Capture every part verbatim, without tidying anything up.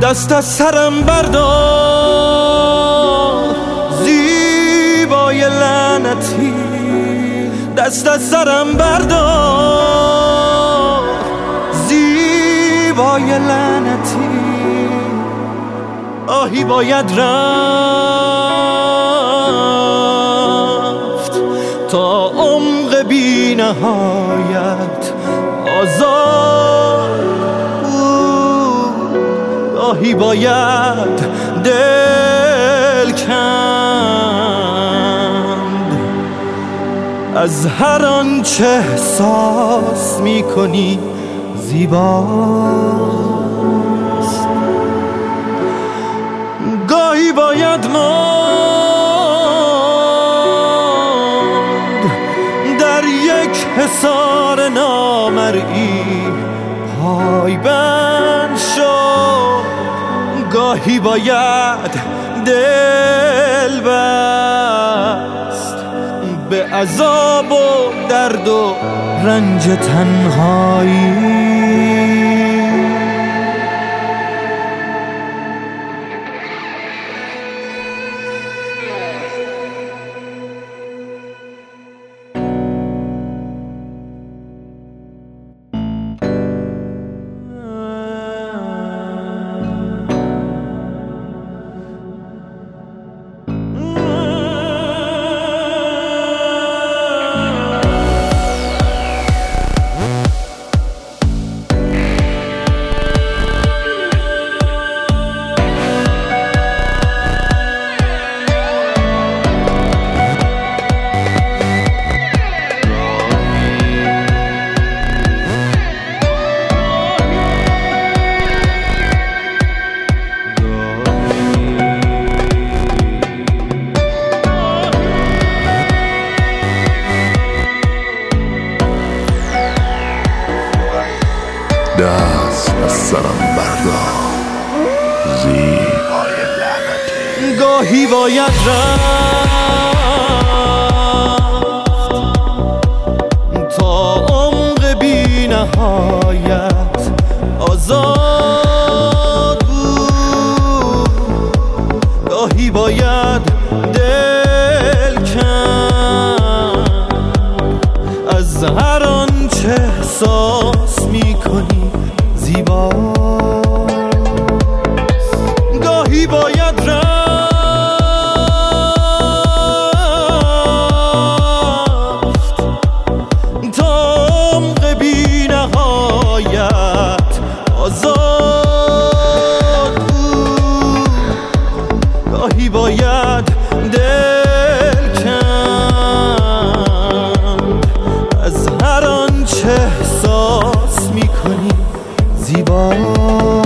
دست از سرم بردار زیبای لعنتی، دست از سرم بردار زیبای لعنتی. آهی باید رفت تا عمق بی نهایت آزاد. آهی باید دل کند از هر آنچه احساس می کنی زیباست. گاهی باید ماند در یک حصار نامرئی پایبند شد. گاهی باید دل بست به عذاب و درد و رنج تنهایی. دست از سرم بردار زیبای لعنتی. گاهی باید رفت تا عمق بی نهایت آزاد بود. گاهی باید دل کند از هر آنچه احساس می کنی زیباست. گاهی باید رفت تا عمق بی نهایت آزاد بود. گاهی باید دل کند از هر آنچه احساس می کنی زیباست.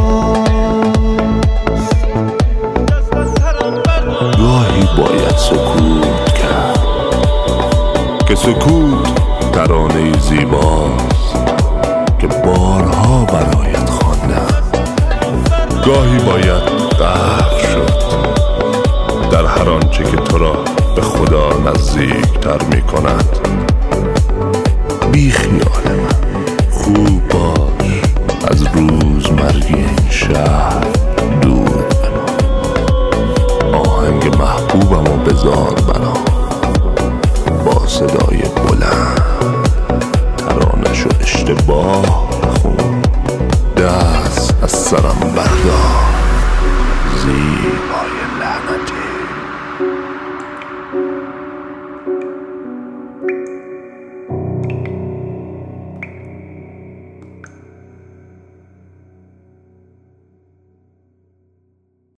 گاهی باید سکوت کرد که سکوت ترانه زیباست که بارها برایت خواندم. گاهی باید غرق شد در هر آنچه که تو را به خدا نزدیکتر می کند. بی خیال